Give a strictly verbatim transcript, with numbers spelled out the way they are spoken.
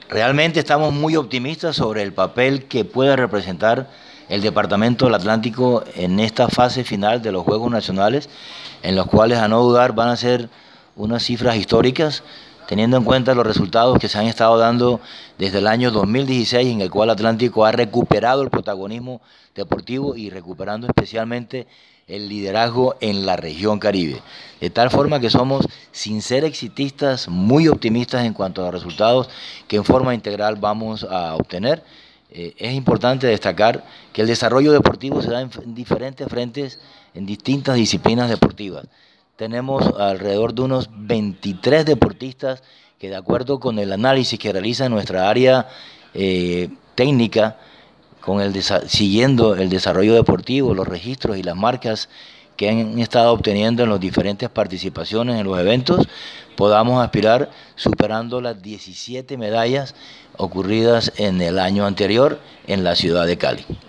Realmente estamos muy optimistas sobre el papel que puede representar el Departamento del Atlántico en esta fase final de los Juegos Nacionales, en los cuales a no dudar van a ser unas cifras históricas, teniendo en cuenta los resultados que se han estado dando desde el año dos mil dieciséis, en el cual Atlántico ha recuperado el protagonismo deportivo y recuperando especialmente el liderazgo en la región Caribe. De tal forma que somos, sin ser exitistas, muy optimistas en cuanto a los resultados que en forma integral vamos a obtener. Eh, es importante destacar que el desarrollo deportivo se da en, en diferentes frentes, en distintas disciplinas deportivas. Tenemos alrededor de unos veintitrés deportistas que, de acuerdo con el análisis que realiza nuestra área eh, técnica, con el siguiendo el desarrollo deportivo, los registros y las marcas que han estado obteniendo en las diferentes participaciones en los eventos, podamos aspirar superando las diecisiete medallas ocurridas en el año anterior en la ciudad de Cali.